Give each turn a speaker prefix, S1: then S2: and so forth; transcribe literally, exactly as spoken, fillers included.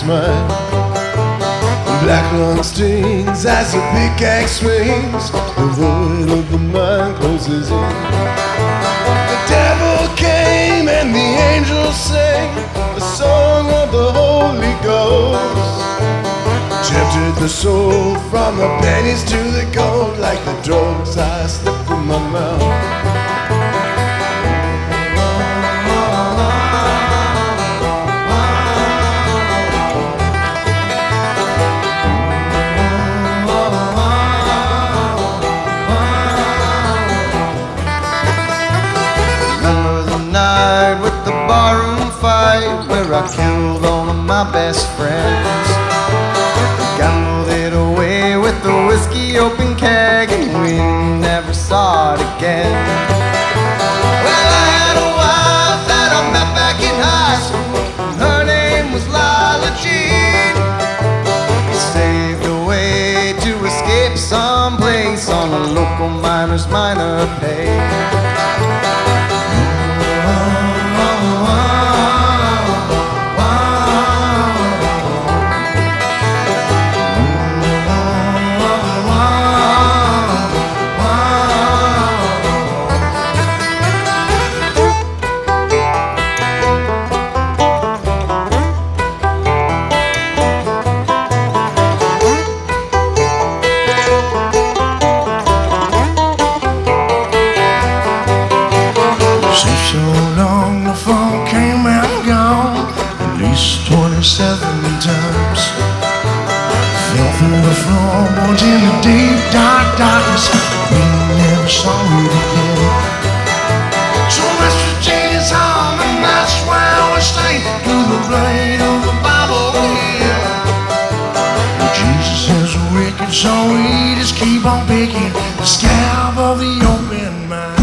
S1: mine. Black lung stings as the pickaxe swings. The void of the mind closes in. The devil came and the angels sang the song of the Holy Ghost. Tempted the soul from the pennies to the gold. Like the drugs I slipped from my mouth.
S2: With the barroom fight where I killed all of my best friends, gambled it away with the whiskey open keg, and we never saw it again. Well, I had a wife that I met back in high school, and her name was Lila Jean. We saved away to escape someplace on a local miner's minor pay.
S3: So long the phone came and gone, at least twenty-seven times. Fell through the floorboards in the deep dark darkness. We never saw it again. So West Virginia's home, and that's where I was staying, through the blade of the Bible here. Jesus is wicked, so we just keep on picking the scab of the open mind.